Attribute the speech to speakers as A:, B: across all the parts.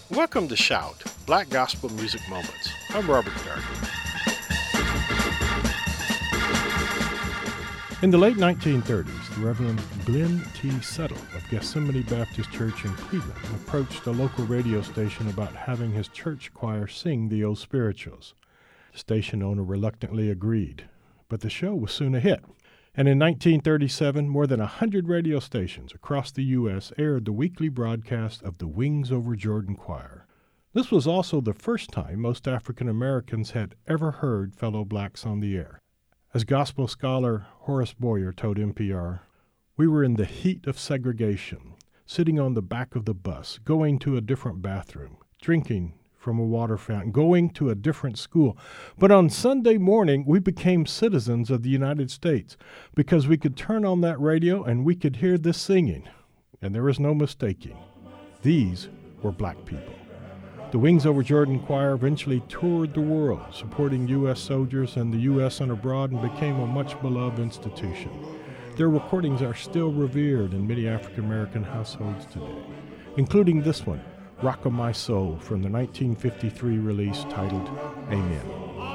A: Welcome to Shout, Black Gospel Music Moments. I'm Robert Darden. In the late 1930s, the Reverend Glenn T. Settle of Gethsemane Baptist Church in Cleveland approached a local radio station about having his church choir sing the old spirituals. The station owner reluctantly agreed, but the show was soon a hit. And in 1937, more than 100 radio stations across the U.S. aired the weekly broadcast of the Wings Over Jordan Choir. This was also the first time most African Americans had ever heard fellow blacks on the air. As gospel scholar Horace Boyer told NPR, "We were in the heat of segregation, sitting on the back of the bus, going to a different bathroom, drinking from a water fountain, going to a different school. But on Sunday morning, we became citizens of the United States because we could turn on that radio and we could hear this singing. And there was no mistaking. These were black people." The Wings Over Jordan Choir eventually toured the world, supporting U.S. soldiers in the U.S. and abroad, and became a much-beloved institution. Their recordings are still revered in many African-American households today, including this one, "Rock of My Soul," from the 1953 release titled Amen.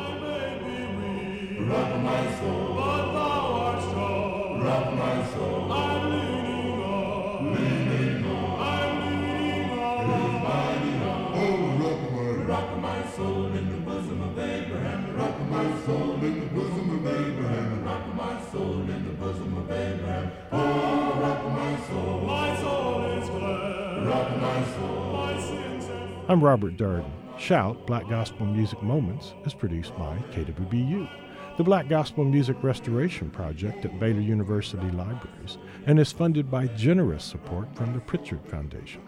A: Rock of my soul, but thou art strong. Rock of my soul, I'm leaning on, leaning on, I'm leaning on. Oh, rock of my soul in the bosom of Abraham. Rock of my soul in the bosom of Abraham. Rock of my soul in the bosom of Abraham. Oh, rock of my soul is glad. Rock of my soul. I'm Robert Darden. Shout, Black Gospel Music Moments, is produced by KWBU, the Black Gospel Music Restoration Project at Baylor University Libraries, and is funded by generous support from the Pritchard Foundation.